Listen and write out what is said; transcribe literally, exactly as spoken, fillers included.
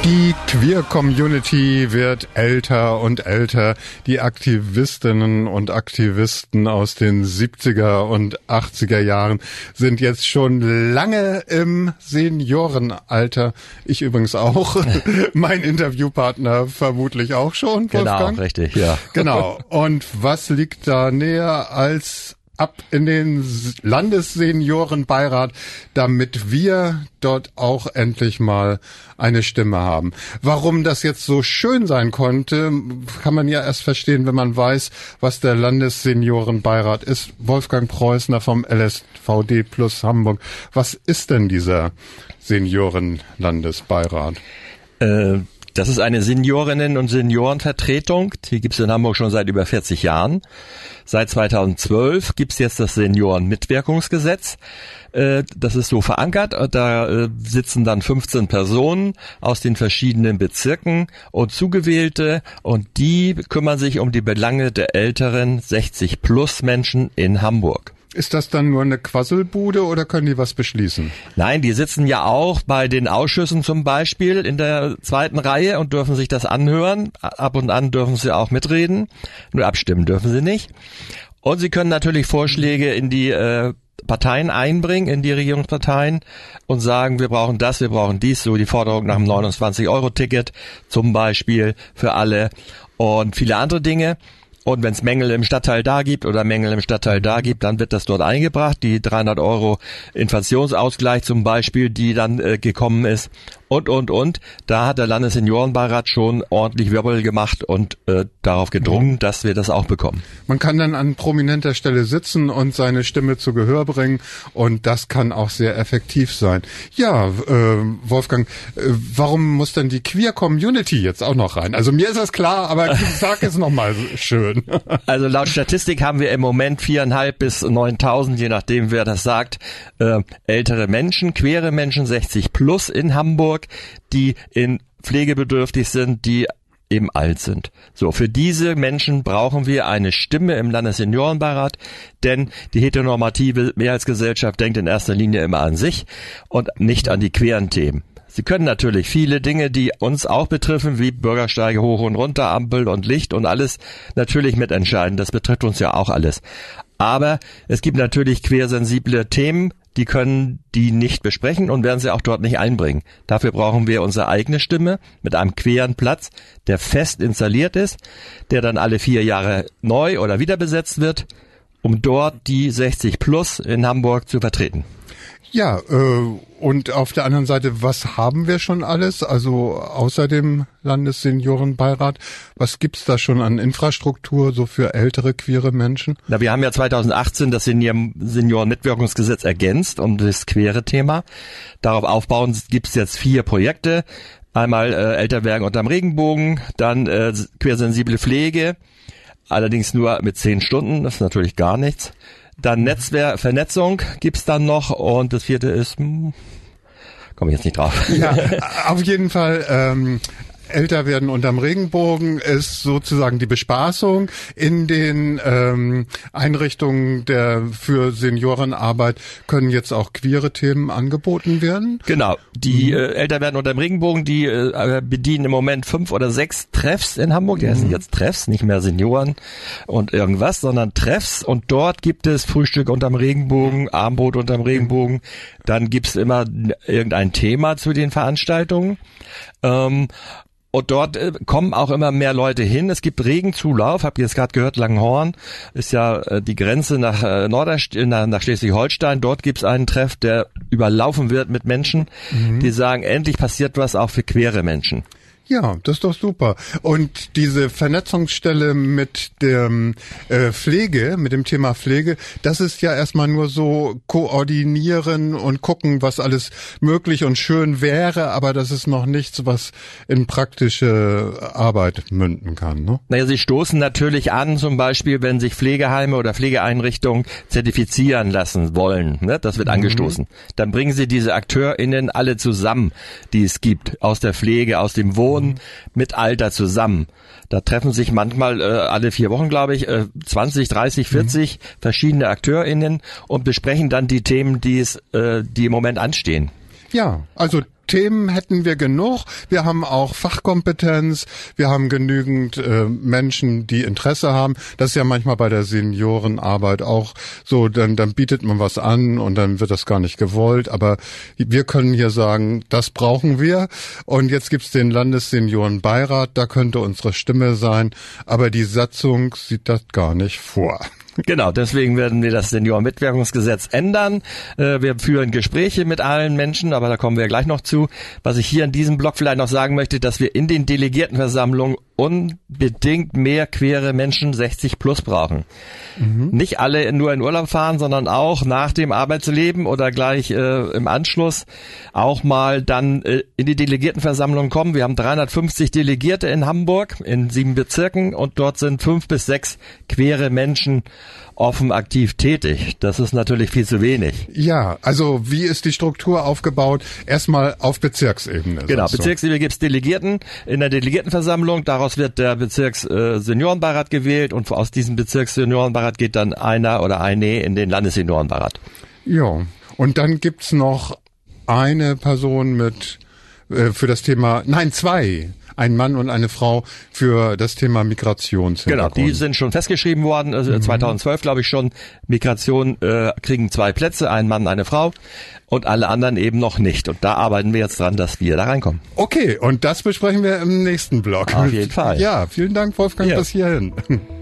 Die Queer-Community wird älter und älter. Die Aktivistinnen und Aktivisten aus den siebziger und achtziger Jahren sind jetzt schon lange im Seniorenalter. Ich übrigens auch. Mein Interviewpartner vermutlich auch schon, Wolfgang. Genau, richtig, ja. Genau. Und was liegt da näher als ab in den Landesseniorenbeirat, damit wir dort auch endlich mal eine Stimme haben. Warum das jetzt so schön sein konnte, kann man ja erst verstehen, wenn man weiß, was der Landesseniorenbeirat ist. Wolfgang Preußner vom L S V D plus Hamburg. Was ist denn dieser Seniorenlandesbeirat? Äh, Das ist eine Seniorinnen- und Seniorenvertretung. Die gibt es in Hamburg schon seit über vierzig Jahren. Seit zweitausendzwölf gibt es jetzt das Seniorenmitwirkungsgesetz. Das ist so verankert. Da sitzen dann fünfzehn Personen aus den verschiedenen Bezirken und Zugewählte. Und die kümmern sich um die Belange der älteren sechzig plus Menschen in Hamburg. Ist das dann nur eine Quasselbude oder können die was beschließen? Nein, die sitzen ja auch bei den Ausschüssen zum Beispiel in der zweiten Reihe und dürfen sich das anhören. Ab und an dürfen sie auch mitreden. Nur abstimmen dürfen sie nicht. Und sie können natürlich Vorschläge in die äh, Parteien einbringen, in die Regierungsparteien und sagen, wir brauchen das, wir brauchen dies, so die Forderung nach dem neunundzwanzig Euro Ticket zum Beispiel für alle und viele andere Dinge. Und wenn es Mängel im Stadtteil da gibt oder Mängel im Stadtteil da gibt, dann wird das dort eingebracht. Die dreihundert Euro Inflationsausgleich zum Beispiel, die dann äh, gekommen ist. Und, und, und. Da hat der Landesseniorenbeirat schon ordentlich Wirbel gemacht und äh, darauf gedrungen, mhm. dass wir das auch bekommen. Man kann dann an prominenter Stelle sitzen und seine Stimme zu Gehör bringen und das kann auch sehr effektiv sein. Ja, äh, Wolfgang, äh, warum muss denn die Queer-Community jetzt auch noch rein? Also mir ist das klar, aber sag es nochmal schön. Also laut Statistik haben wir im Moment viereinhalb bis neuntausend, je nachdem wer das sagt, äh, ältere Menschen, queere Menschen, sechzig plus in Hamburg, die in pflegebedürftig sind, die eben alt sind. So, für diese Menschen brauchen wir eine Stimme im Landesseniorenbeirat, denn die heteronormative Mehrheitsgesellschaft denkt in erster Linie immer an sich und nicht an die queeren Themen. Sie können natürlich viele Dinge, die uns auch betreffen, wie Bürgersteige hoch und runter, Ampel und Licht und alles, natürlich mitentscheiden. Das betrifft uns ja auch alles. Aber es gibt natürlich quersensible Themen, die können die nicht besprechen und werden sie auch dort nicht einbringen. Dafür brauchen wir unsere eigene Stimme mit einem queeren Platz, der fest installiert ist, der dann alle vier Jahre neu oder wieder besetzt wird, um dort die sechzig plus in Hamburg zu vertreten. Ja, äh, und auf der anderen Seite, was haben wir schon alles? Also außer dem Landesseniorenbeirat, was gibt's da schon an Infrastruktur so für ältere queere Menschen? Na, wir haben ja zweitausendachtzehn das Seniorenmitwirkungsgesetz ergänzt um das queere Thema. Darauf aufbauend gibt's jetzt vier Projekte. Einmal äh, älter werden unterm Regenbogen, dann äh, queersensible Pflege, allerdings nur mit zehn Stunden, das ist natürlich gar nichts. Dann Netzwerk, Vernetzung gibt's dann noch und das vierte ist, hm, komme ich jetzt nicht drauf. Ja, auf jeden Fall ähm, älter werden unterm Regenbogen ist sozusagen die Bespaßung in den ähm, Einrichtungen der für Seniorenarbeit können jetzt auch queere Themen angeboten werden. Genau, die mhm. äh, älter werden unterm Regenbogen, die äh, bedienen im Moment fünf oder sechs Treffs in Hamburg. Die mhm. heißen jetzt Treffs, nicht mehr Senioren und irgendwas, sondern Treffs. Und dort gibt es Frühstück unterm Regenbogen, Abendbrot unterm Regenbogen. Dann gibt's immer irgendein Thema zu den Veranstaltungen. Ähm, Und dort äh, kommen auch immer mehr Leute hin. Es gibt regen Zulauf. Habt ihr jetzt gerade gehört, Langenhorn ist ja äh, die Grenze nach äh, Norderst- nach, nach Schleswig-Holstein. Dort gibt's einen Treff, der überlaufen wird mit Menschen, mhm. die sagen, endlich passiert was auch für queere Menschen. Ja, das ist doch super. Und diese Vernetzungsstelle mit der äh, Pflege, mit dem Thema Pflege, das ist ja erstmal nur so koordinieren und gucken, was alles möglich und schön wäre, aber das ist noch nichts, was in praktische Arbeit münden kann, ne? Naja, sie stoßen natürlich an, zum Beispiel, wenn sich Pflegeheime oder Pflegeeinrichtungen zertifizieren lassen wollen, ne? Das wird mhm. angestoßen. Dann bringen sie diese AkteurInnen alle zusammen, die es gibt, aus der Pflege, aus dem Wohnen, mit Alter zusammen. Da treffen sich manchmal äh, alle vier Wochen, glaube ich, äh, zwanzig, dreißig, vierzig mhm. verschiedene AkteurInnen und besprechen dann die Themen, die es, äh, die im Moment anstehen. Ja, also Themen hätten wir genug. Wir haben auch Fachkompetenz. Wir haben genügend äh, Menschen, die Interesse haben. Das ist ja manchmal bei der Seniorenarbeit auch so. Dann, dann bietet man was an und dann wird das gar nicht gewollt. Aber wir können hier sagen, das brauchen wir. Und jetzt gibt's den Landesseniorenbeirat. Da könnte unsere Stimme sein. Aber die Satzung sieht das gar nicht vor. Genau, deswegen werden wir das Seniorenmitwirkungsgesetz ändern. Wir führen Gespräche mit allen Menschen, aber da kommen wir gleich noch zu. Was ich hier in diesem Blog vielleicht noch sagen möchte, dass wir in den Delegiertenversammlungen unbedingt mehr queere Menschen sechzig plus brauchen. Mhm. Nicht alle nur in Urlaub fahren, sondern auch nach dem Arbeitsleben oder gleich äh, im Anschluss auch mal dann äh, in die Delegiertenversammlung kommen. Wir haben dreihundertfünfzig Delegierte in Hamburg in sieben Bezirken und dort sind fünf bis sechs queere Menschen offen aktiv tätig. Das ist natürlich viel zu wenig. Ja, also wie ist die Struktur aufgebaut? Erstmal auf Bezirksebene. Genau, Bezirksebene gibt es Delegierten in der Delegiertenversammlung. Daraus wird der Bezirksseniorenbeirat gewählt und aus diesem Bezirksseniorenbeirat geht dann einer oder eine in den Landesseniorenbeirat. Ja, und dann gibt's noch eine Person mit äh, für das Thema, nein, zwei. Ein Mann und eine Frau für das Thema Migrationshintergrund. Genau, die sind schon festgeschrieben worden, also mhm. zweitausendzwölf glaube ich schon. Migration äh, kriegen zwei Plätze, ein Mann, eine Frau und alle anderen eben noch nicht. Und da arbeiten wir jetzt dran, dass wir da reinkommen. Okay, und das besprechen wir im nächsten Blog. Auf jeden Fall. Ja, vielen Dank, Wolfgang, ja. bis hierhin.